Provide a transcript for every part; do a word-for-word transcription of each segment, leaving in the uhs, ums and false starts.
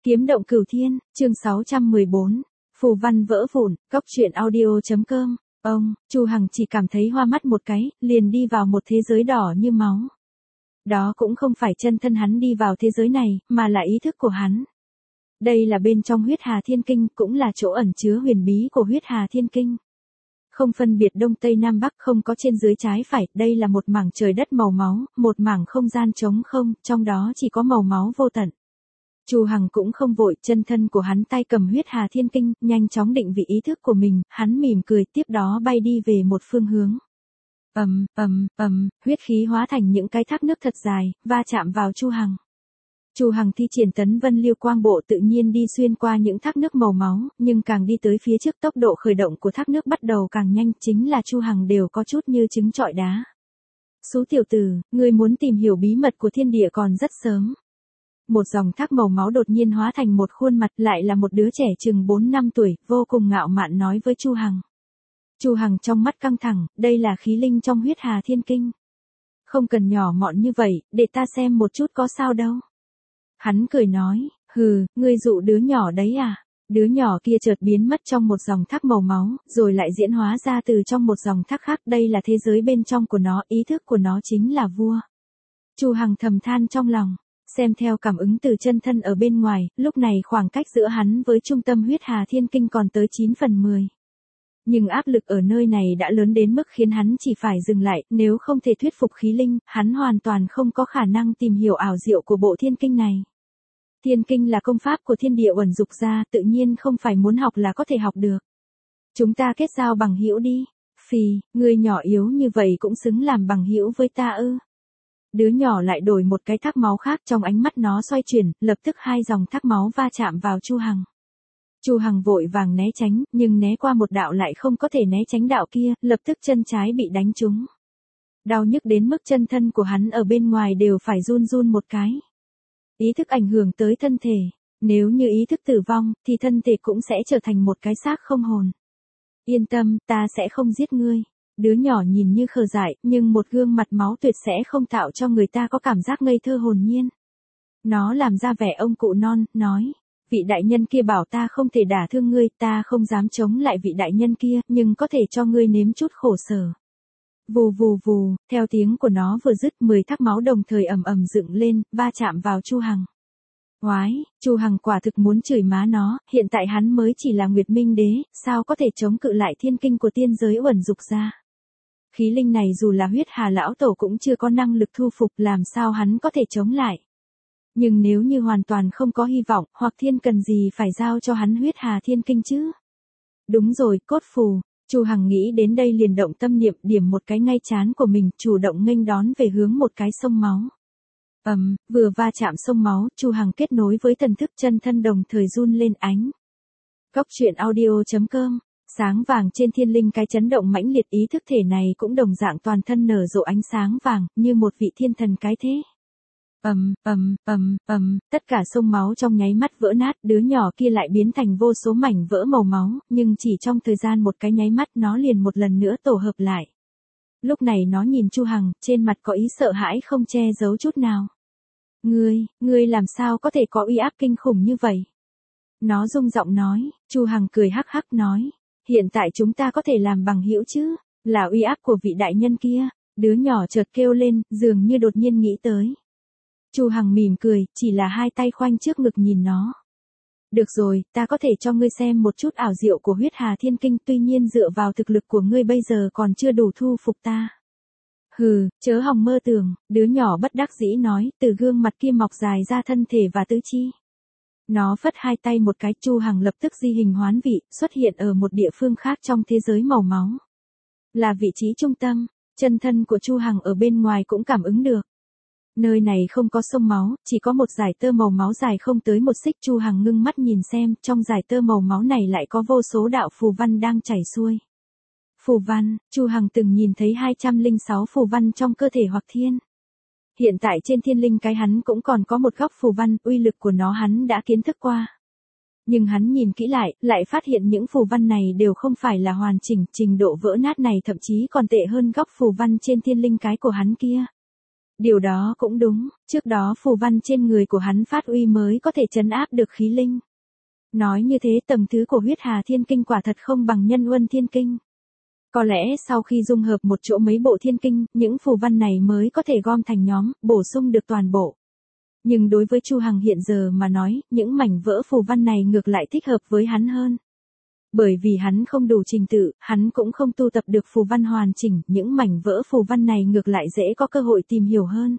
Kiếm động cửu thiên, chương sáu trăm mười bốn, phù văn vỡ vụn, cóc truyện audio.com. Ông, Chu Hằng chỉ cảm thấy hoa mắt một cái, liền đi vào một thế giới đỏ như máu. Đó cũng không phải chân thân hắn đi vào thế giới này, mà là ý thức của hắn. Đây là bên trong huyết hà thiên kinh, cũng là chỗ ẩn chứa huyền bí của huyết hà thiên kinh. Không phân biệt đông tây nam bắc, không có trên dưới trái phải, đây là một mảng trời đất màu máu, một mảng không gian trống không, trong đó chỉ có màu máu vô tận. Chu Hằng cũng không vội, chân thân của hắn tay cầm huyết hà thiên kinh, nhanh chóng định vị ý thức của mình, hắn mỉm cười, tiếp đó bay đi về một phương hướng. Ầm, ầm, ầm, huyết khí hóa thành những cái thác nước thật dài, va chạm vào Chu Hằng. Chu Hằng thi triển tấn vân liêu quang bộ tự nhiên đi xuyên qua những thác nước màu máu, nhưng càng đi tới phía trước tốc độ khởi động của thác nước bắt đầu càng nhanh, chính là Chu Hằng đều có chút như trứng trọi đá. Sú tiểu tử, ngươi muốn tìm hiểu bí mật của thiên địa còn rất sớm. Một dòng thác màu máu đột nhiên hóa thành một khuôn mặt, lại là một đứa trẻ chừng bốn năm tuổi, vô cùng ngạo mạn nói với Chu Hằng. Chu Hằng trong mắt căng thẳng, đây là khí linh trong huyết hà thiên kinh. Không cần nhỏ mọn như vậy, để ta xem một chút có sao đâu. Hắn cười nói, hừ, ngươi dụ đứa nhỏ đấy à? Đứa nhỏ kia chợt biến mất trong một dòng thác màu máu, rồi lại diễn hóa ra từ trong một dòng thác khác, đây là thế giới bên trong của nó, ý thức của nó chính là vua. Chu Hằng thầm than trong lòng. Xem theo cảm ứng từ chân thân ở bên ngoài, lúc này khoảng cách giữa hắn với trung tâm huyết hà thiên kinh còn tới chín phần mười. Nhưng áp lực ở nơi này đã lớn đến mức khiến hắn chỉ phải dừng lại, nếu không thể thuyết phục khí linh, hắn hoàn toàn không có khả năng tìm hiểu ảo diệu của bộ thiên kinh này. Thiên kinh là công pháp của thiên địa uẩn dục ra, tự nhiên không phải muốn học là có thể học được. Chúng ta kết giao bằng hữu đi. Phì, người nhỏ yếu như vậy cũng xứng làm bằng hữu với ta ư? Đứa nhỏ lại đổi một cái thác máu khác, trong ánh mắt nó xoay chuyển, lập tức hai dòng thác máu va chạm vào Chu Hằng. Chu Hằng vội vàng né tránh, nhưng né qua một đạo lại không có thể né tránh đạo kia, lập tức chân trái bị đánh trúng. Đau nhức đến mức chân thân của hắn ở bên ngoài đều phải run run một cái. Ý thức ảnh hưởng tới thân thể, nếu như ý thức tử vong, thì thân thể cũng sẽ trở thành một cái xác không hồn. Yên tâm, ta sẽ không giết ngươi. Đứa nhỏ nhìn như khờ dại, nhưng một gương mặt máu tuyệt sẽ không tạo cho người ta có cảm giác ngây thơ hồn nhiên. Nó làm ra vẻ ông cụ non, nói, vị đại nhân kia bảo ta không thể đả thương ngươi, ta không dám chống lại vị đại nhân kia, nhưng có thể cho ngươi nếm chút khổ sở. Vù vù vù, theo tiếng của nó vừa dứt, mười thác máu đồng thời ầm ầm dựng lên, va chạm vào Chu Hằng. Oái, Chu Hằng quả thực muốn chửi má nó, hiện tại hắn mới chỉ là Nguyệt Minh Đế, sao có thể chống cự lại thiên kinh của tiên giới uẩn dục ra. Khí linh này dù là huyết hà lão tổ cũng chưa có năng lực thu phục, làm sao hắn có thể chống lại. Nhưng nếu như hoàn toàn không có hy vọng, hoặc thiên cần gì phải giao cho hắn huyết hà thiên kinh chứ. Đúng rồi, cốt phù. Chu Hằng nghĩ đến đây liền động tâm niệm, điểm một cái ngay trán của mình, chủ động nghênh đón về hướng một cái sông máu. Ầm, um, vừa va chạm sông máu, Chu Hằng kết nối với thần thức chân thân đồng thời run lên ánh. Cóc truyện audio.com. Sáng vàng trên thiên linh cái chấn động mãnh liệt, ý thức thể này cũng đồng dạng toàn thân nở rộ ánh sáng vàng, như một vị thiên thần cái thế. Ầm, ầm, ầm, ầm, tất cả sông máu trong nháy mắt vỡ nát, đứa nhỏ kia lại biến thành vô số mảnh vỡ màu máu, nhưng chỉ trong thời gian một cái nháy mắt nó liền một lần nữa tổ hợp lại. Lúc này nó nhìn Chu Hằng, trên mặt có ý sợ hãi không che giấu chút nào. Ngươi, ngươi làm sao có thể có uy áp kinh khủng như vậy? Nó rung giọng nói. Chu Hằng cười hắc hắc nói. Hiện tại chúng ta có thể làm bằng hữu chứ, là uy áp của vị đại nhân kia. Đứa nhỏ chợt kêu lên, dường như đột nhiên nghĩ tới. Chu Hằng mỉm cười, chỉ là hai tay khoanh trước ngực nhìn nó. Được rồi, ta có thể cho ngươi xem một chút ảo diệu của huyết hà thiên kinh, tuy nhiên dựa vào thực lực của ngươi bây giờ còn chưa đủ thu phục ta. Hừ, chớ hòng mơ tưởng, đứa nhỏ bất đắc dĩ nói, từ gương mặt kia mọc dài ra thân thể và tứ chi. Nó phất hai tay một cái, Chu Hằng lập tức di hình hoán vị, xuất hiện ở một địa phương khác trong thế giới màu máu. Là vị trí trung tâm, chân thân của Chu Hằng ở bên ngoài cũng cảm ứng được. Nơi này không có sông máu, chỉ có một dải tơ màu máu dài không tới một xích. Chu Hằng ngưng mắt nhìn xem, trong dải tơ màu máu này lại có vô số đạo phù văn đang chảy xuôi. Phù văn, Chu Hằng từng nhìn thấy hai trăm lẻ sáu phù văn trong cơ thể Hoặc Thiên. Hiện tại trên thiên linh cái hắn cũng còn có một góc phù văn, uy lực của nó hắn đã kiến thức qua. Nhưng hắn nhìn kỹ lại, lại phát hiện những phù văn này đều không phải là hoàn chỉnh, trình độ vỡ nát này thậm chí còn tệ hơn góc phù văn trên thiên linh cái của hắn kia. Điều đó cũng đúng, trước đó phù văn trên người của hắn phát uy mới có thể trấn áp được khí linh. Nói như thế tầng thứ của huyết hà thiên kinh quả thật không bằng nhân uân thiên kinh. Có lẽ sau khi dung hợp một chỗ mấy bộ thiên kinh, những phù văn này mới có thể gom thành nhóm, bổ sung được toàn bộ. Nhưng đối với Chu Hằng hiện giờ mà nói, những mảnh vỡ phù văn này ngược lại thích hợp với hắn hơn. Bởi vì hắn không đủ trình tự, hắn cũng không tu tập được phù văn hoàn chỉnh, những mảnh vỡ phù văn này ngược lại dễ có cơ hội tìm hiểu hơn.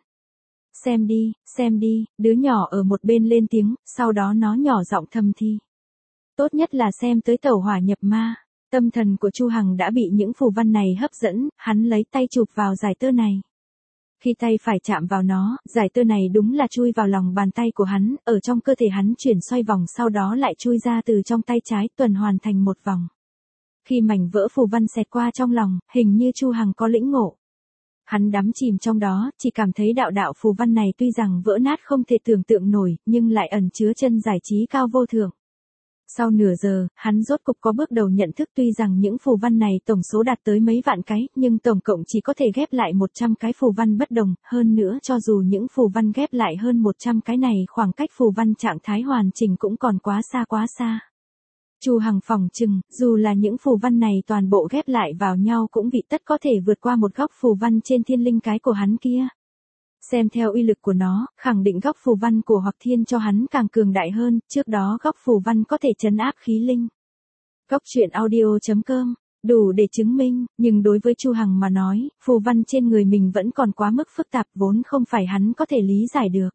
Xem đi, xem đi, đứa nhỏ ở một bên lên tiếng, sau đó nó nhỏ giọng thầm thì. Tốt nhất là xem tới tẩu hỏa nhập ma. Tâm thần của Chu Hằng đã bị những phù văn này hấp dẫn, hắn lấy tay chụp vào giải tơ này. Khi tay phải chạm vào nó, giải tơ này đúng là chui vào lòng bàn tay của hắn, ở trong cơ thể hắn chuyển xoay vòng sau đó lại chui ra từ trong tay trái tuần hoàn thành một vòng. Khi mảnh vỡ phù văn xẹt qua trong lòng, hình như Chu Hằng có lĩnh ngộ. Hắn đắm chìm trong đó, chỉ cảm thấy đạo đạo phù văn này tuy rằng vỡ nát không thể tưởng tượng nổi, nhưng lại ẩn chứa chân giải trí cao vô thượng. Sau nửa giờ, hắn rốt cục có bước đầu nhận thức tuy rằng những phù văn này tổng số đạt tới mấy vạn cái, nhưng tổng cộng chỉ có thể ghép lại một trăm cái phù văn bất đồng, hơn nữa cho dù những phù văn ghép lại hơn một trăm cái này khoảng cách phù văn trạng thái hoàn chỉnh cũng còn quá xa quá xa. Chu Hằng phỏng chừng, dù là những phù văn này toàn bộ ghép lại vào nhau cũng vị tất có thể vượt qua một góc phù văn trên thiên linh cái của hắn kia. Xem theo uy lực của nó, khẳng định góc phù văn của Hoặc Thiên cho hắn càng cường đại hơn, trước đó góc phù văn có thể trấn áp khí linh. Góc truyện audio chấm com, đủ để chứng minh, nhưng đối với Chu Hằng mà nói, phù văn trên người mình vẫn còn quá mức phức tạp vốn không phải hắn có thể lý giải được.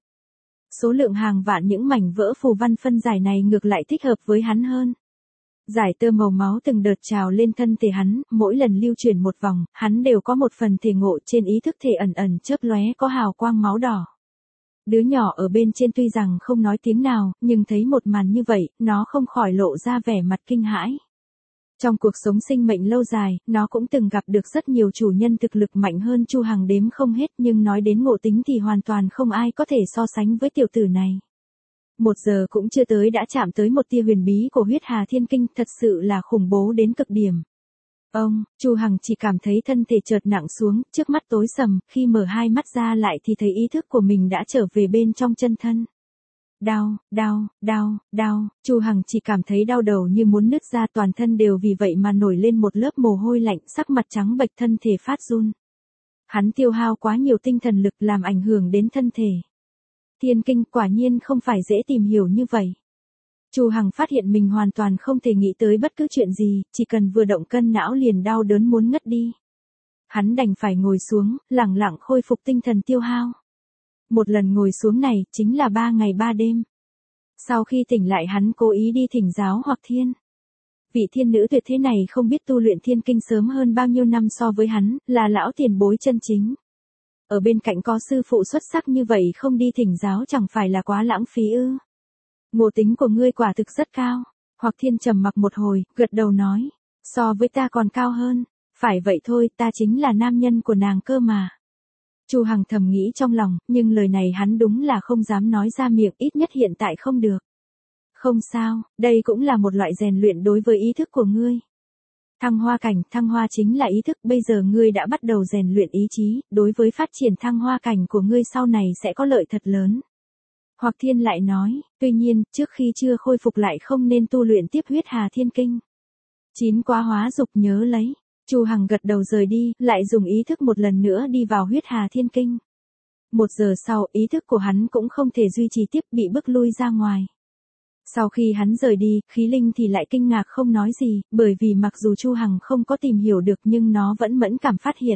Số lượng hàng vạn những mảnh vỡ phù văn phân giải này ngược lại thích hợp với hắn hơn. Giải tơ màu máu từng đợt trào lên thân thể hắn, mỗi lần lưu chuyển một vòng, hắn đều có một phần thể ngộ trên ý thức thể ẩn ẩn chớp lóe có hào quang máu đỏ. Đứa nhỏ ở bên trên tuy rằng không nói tiếng nào, nhưng thấy một màn như vậy, nó không khỏi lộ ra vẻ mặt kinh hãi. Trong cuộc sống sinh mệnh lâu dài, nó cũng từng gặp được rất nhiều chủ nhân thực lực mạnh hơn Chu Hằng đếm không hết, nhưng nói đến ngộ tính thì hoàn toàn không ai có thể so sánh với tiểu tử này. Một giờ cũng chưa tới đã chạm tới một tia huyền bí của huyết hà thiên kinh, thật sự là khủng bố đến cực điểm. Ông, Chu Hằng chỉ cảm thấy thân thể chợt nặng xuống, trước mắt tối sầm, khi mở hai mắt ra lại thì thấy ý thức của mình đã trở về bên trong chân thân. Đau, đau, đau, đau, Chu Hằng chỉ cảm thấy đau đầu như muốn nứt ra, toàn thân đều vì vậy mà nổi lên một lớp mồ hôi lạnh, sắc mặt trắng bệch, thân thể phát run. Hắn tiêu hao quá nhiều tinh thần lực làm ảnh hưởng đến thân thể. Thiên kinh quả nhiên không phải dễ tìm hiểu như vậy. Chu Hằng phát hiện mình hoàn toàn không thể nghĩ tới bất cứ chuyện gì, chỉ cần vừa động cân não liền đau đớn muốn ngất đi. Hắn đành phải ngồi xuống, lẳng lặng khôi phục tinh thần tiêu hao. Một lần ngồi xuống này, chính là ba ngày ba đêm. Sau khi tỉnh lại hắn cố ý đi thỉnh giáo Hoặc Thiên. Vị thiên nữ tuyệt thế này không biết tu luyện thiên kinh sớm hơn bao nhiêu năm so với hắn, là lão tiền bối chân chính. Ở bên cạnh có sư phụ xuất sắc như vậy không đi thỉnh giáo chẳng phải là quá lãng phí ư. Ngộ tính của ngươi quả thực rất cao. Hoặc Thiên trầm mặc một hồi, gật đầu nói. So với ta còn cao hơn. Phải vậy thôi, ta chính là nam nhân của nàng cơ mà. Chu Hằng thầm nghĩ trong lòng, nhưng lời này hắn đúng là không dám nói ra miệng, ít nhất hiện tại không được. Không sao, đây cũng là một loại rèn luyện đối với ý thức của ngươi. Thăng hoa cảnh, thăng hoa chính là ý thức, bây giờ ngươi đã bắt đầu rèn luyện ý chí, đối với phát triển thăng hoa cảnh của ngươi sau này sẽ có lợi thật lớn. Hoặc Thiên lại nói, tuy nhiên, trước khi chưa khôi phục lại không nên tu luyện tiếp huyết hà thiên kinh. Chín quá hóa dục nhớ lấy. Chu Hằng gật đầu rời đi, lại dùng ý thức một lần nữa đi vào huyết hà thiên kinh. Một giờ sau, ý thức của hắn cũng không thể duy trì tiếp, bị bức lui ra ngoài. Sau khi hắn rời đi, khí linh thì lại kinh ngạc không nói gì, bởi vì mặc dù Chu Hằng không có tìm hiểu được nhưng nó vẫn mẫn cảm phát hiện.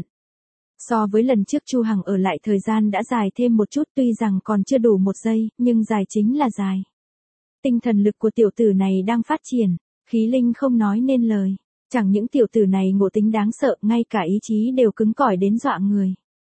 So với lần trước Chu Hằng ở lại thời gian đã dài thêm một chút, tuy rằng còn chưa đủ một giây, nhưng dài chính là dài. Tinh thần lực của tiểu tử này đang phát triển, khí linh không nói nên lời. Chẳng những tiểu tử này ngộ tính đáng sợ, ngay cả ý chí đều cứng cỏi đến dọa người.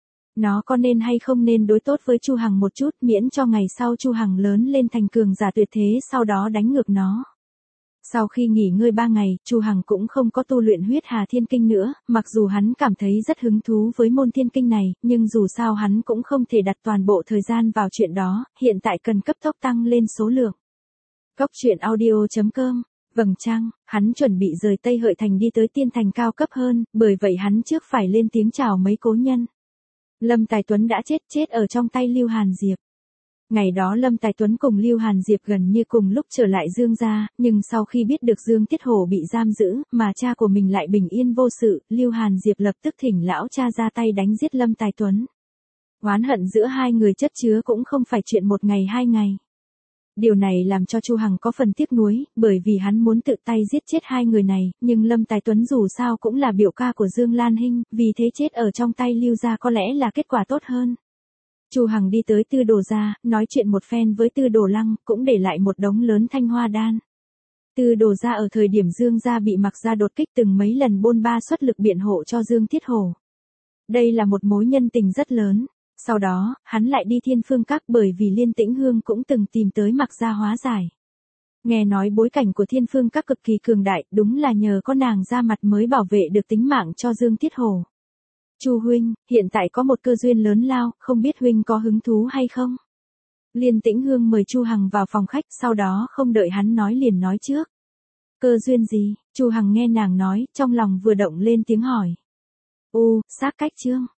Nó có nên hay không nên đối tốt với Chu Hằng một chút, miễn cho ngày sau Chu Hằng lớn lên thành cường giả tuyệt thế, sau đó đánh ngược nó. Sau khi nghỉ ngơi ba ngày, Chu Hằng cũng không có tu luyện huyết hà thiên kinh nữa, mặc dù hắn cảm thấy rất hứng thú với môn thiên kinh này, nhưng dù sao hắn cũng không thể đặt toàn bộ thời gian vào chuyện đó, hiện tại cần cấp tốc tăng lên số lượng. Góc truyện audio chấm com. Vầng trăng, hắn chuẩn bị rời Tây Hợi Thành đi tới tiên thành cao cấp hơn, bởi vậy hắn trước phải lên tiếng chào mấy cố nhân. Lâm Tài Tuấn đã chết chết ở trong tay Lưu Hàn Diệp. Ngày đó Lâm Tài Tuấn cùng Lưu Hàn Diệp gần như cùng lúc trở lại Dương gia, nhưng sau khi biết được Dương Tiết Hổ bị giam giữ, mà cha của mình lại bình yên vô sự, Lưu Hàn Diệp lập tức thỉnh lão cha ra tay đánh giết Lâm Tài Tuấn. Oán hận giữa hai người chất chứa cũng không phải chuyện một ngày hai ngày. Điều này làm cho Chu Hằng có phần tiếc nuối, bởi vì hắn muốn tự tay giết chết hai người này, nhưng Lâm Tài Tuấn dù sao cũng là biểu ca của Dương Lan Hinh, vì thế chết ở trong tay Lưu gia có lẽ là kết quả tốt hơn. Chu Hằng đi tới Tư Đồ gia, nói chuyện một phen với Tư Đồ Lăng, cũng để lại một đống lớn thanh hoa đan. Tư Đồ gia ở thời điểm Dương gia bị Mặc gia đột kích từng mấy lần bôn ba xuất lực biện hộ cho Dương Tiết Hổ. Đây là một mối nhân tình rất lớn. Sau đó, hắn lại đi Thiên Phương Các bởi vì Liên Tĩnh Hương cũng từng tìm tới Mặc gia hóa giải. Nghe nói bối cảnh của Thiên Phương Các cực kỳ cường đại, đúng là nhờ có nàng ra mặt mới bảo vệ được tính mạng cho Dương Tiết Hổ. Chu huynh, hiện tại có một cơ duyên lớn lao, không biết huynh có hứng thú hay không? Liên Tĩnh Hương mời Chu Hằng vào phòng khách, sau đó không đợi hắn nói liền nói trước. Cơ duyên gì? Chu Hằng nghe nàng nói, trong lòng vừa động lên tiếng hỏi. U, xác cách chương.